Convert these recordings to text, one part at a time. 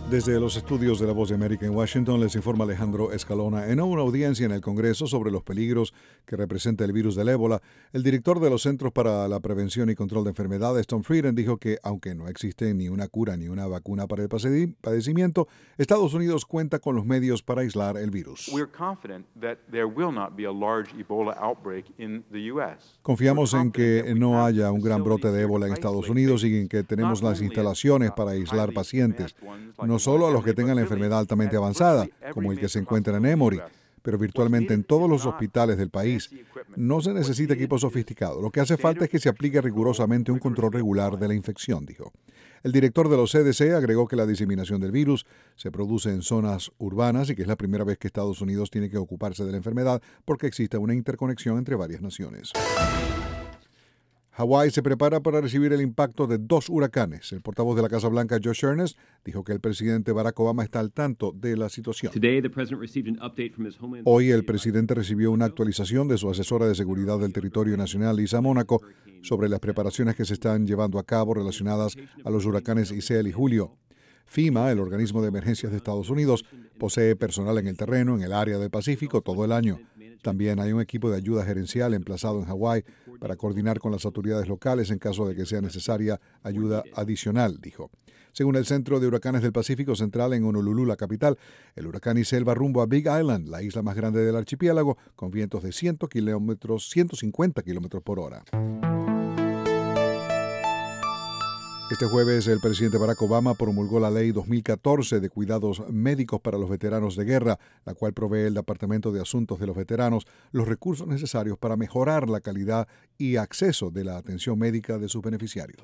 Desde los estudios de La Voz de América en Washington les informa Alejandro Escalona. En una audiencia en el Congreso sobre los peligros que representa el virus del ébola, el director de los Centros para la Prevención y Control de Enfermedades, Tom Frieden, dijo que aunque no existe ni una cura ni una vacuna para el padecimiento, Estados Unidos cuenta con los medios para aislar el virus. Confiamos en que no haya un gran brote de ébola en Estados Unidos y en que tenemos las instalaciones para aislar pacientes, no solo a los que tengan la enfermedad altamente avanzada, como el que se encuentra en Emory, pero virtualmente en todos los hospitales del país. No se necesita equipo sofisticado. Lo que hace falta es que se aplique rigurosamente un control regular de la infección, dijo. El director de los CDC agregó que la diseminación del virus se produce en zonas urbanas y que es la primera vez que Estados Unidos tiene que ocuparse de la enfermedad porque existe una interconexión entre varias naciones. Hawái se prepara para recibir el impacto de 2 huracanes. El portavoz de la Casa Blanca, Josh Earnest, dijo que el presidente Barack Obama está al tanto de la situación. Hoy el presidente recibió una actualización de su asesora de seguridad del territorio nacional, Lisa Mónaco, sobre las preparaciones que se están llevando a cabo relacionadas a los huracanes Isaias y Julio. FEMA, el organismo de emergencias de Estados Unidos, posee personal en el terreno, en el área del Pacífico, todo el año. También hay un equipo de ayuda gerencial emplazado en Hawái para coordinar con las autoridades locales en caso de que sea necesaria ayuda adicional, dijo. Según el Centro de Huracanes del Pacífico Central en Honolulu, la capital, el huracán Isaias va rumbo a Big Island, la isla más grande del archipiélago, con vientos de 150 kilómetros por hora. Este jueves, el presidente Barack Obama promulgó la Ley 2014 de Cuidados Médicos para los Veteranos de Guerra, la cual provee al Departamento de Asuntos de los Veteranos los recursos necesarios para mejorar la calidad y acceso de la atención médica de sus beneficiarios.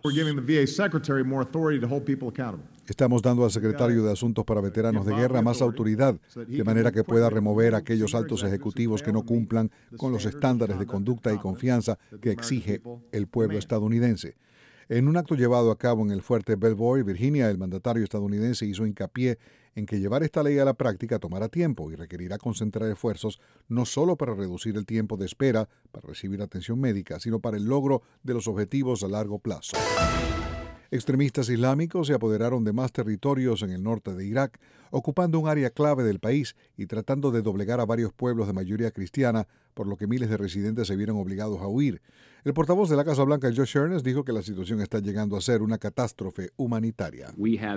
Estamos dando al secretario de Asuntos para Veteranos de Guerra más autoridad, de manera que pueda remover a aquellos altos ejecutivos que no cumplan con los estándares de conducta y confianza que exige el pueblo estadounidense. En un acto llevado a cabo en el fuerte Belvoir, Virginia, el mandatario estadounidense hizo hincapié en que llevar esta ley a la práctica tomará tiempo y requerirá concentrar esfuerzos no solo para reducir el tiempo de espera para recibir atención médica, sino para el logro de los objetivos a largo plazo. Extremistas islámicos se apoderaron de más territorios en el norte de Irak, ocupando un área clave del país y tratando de doblegar a varios pueblos de mayoría cristiana, por lo que miles de residentes se vieron obligados a huir. El portavoz de la Casa Blanca, Josh Earnest, dijo que la situación está llegando a ser una catástrofe humanitaria.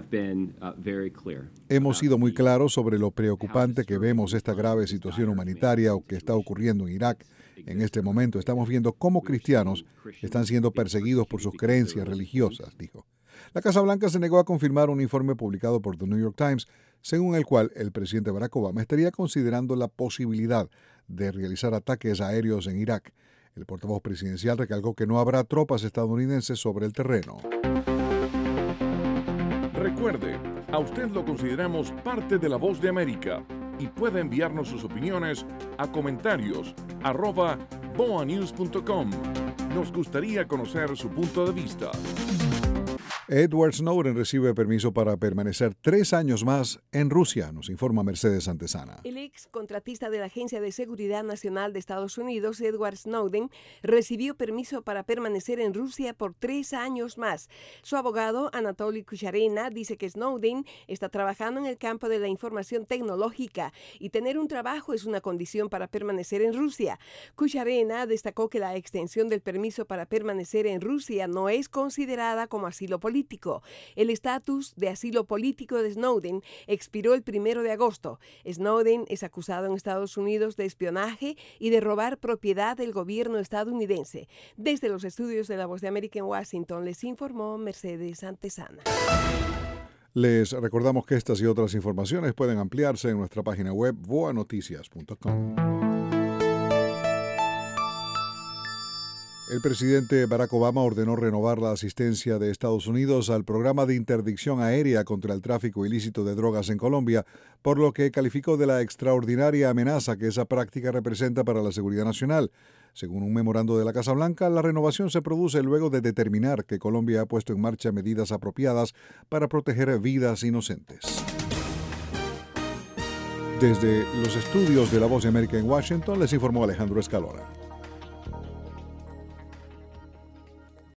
Hemos sido muy claros sobre lo preocupante que vemos esta grave situación humanitaria que está ocurriendo en Irak. En este momento estamos viendo cómo cristianos están siendo perseguidos por sus creencias religiosas, dijo. La Casa Blanca se negó a confirmar un informe publicado por The New York Times, según el cual el presidente Barack Obama estaría considerando la posibilidad de realizar ataques aéreos en Irak. El portavoz presidencial recalcó que no habrá tropas estadounidenses sobre el terreno. Recuerde, a usted lo consideramos parte de La Voz de América y puede enviarnos sus opiniones a comentarios@boanews.com. Nos gustaría conocer su punto de vista. Edward Snowden recibe permiso para permanecer 3 años más en Rusia, nos informa Mercedes Santesana. El ex contratista de la Agencia de Seguridad Nacional de Estados Unidos, Edward Snowden, recibió permiso para permanecer en Rusia por 3 años más. Su abogado, Anatoly Kucharena, dice que Snowden está trabajando en el campo de la información tecnológica y tener un trabajo es una condición para permanecer en Rusia. Kucharena destacó que la extensión del permiso para permanecer en Rusia no es considerada como asilo político. El estatus de asilo político de Snowden expiró el 1 de agosto. Snowden es acusado en Estados Unidos de espionaje y de robar propiedad del gobierno estadounidense. Desde los estudios de La Voz de América en Washington les informó Mercedes Santesana. Les recordamos que estas y otras informaciones pueden ampliarse en nuestra página web voanoticias.com. El presidente Barack Obama ordenó renovar la asistencia de Estados Unidos al programa de interdicción aérea contra el tráfico ilícito de drogas en Colombia, por lo que calificó de la extraordinaria amenaza que esa práctica representa para la seguridad nacional. Según un memorando de la Casa Blanca, la renovación se produce luego de determinar que Colombia ha puesto en marcha medidas apropiadas para proteger vidas inocentes. Desde los estudios de La Voz de América en Washington, les informó Alejandro Escalona.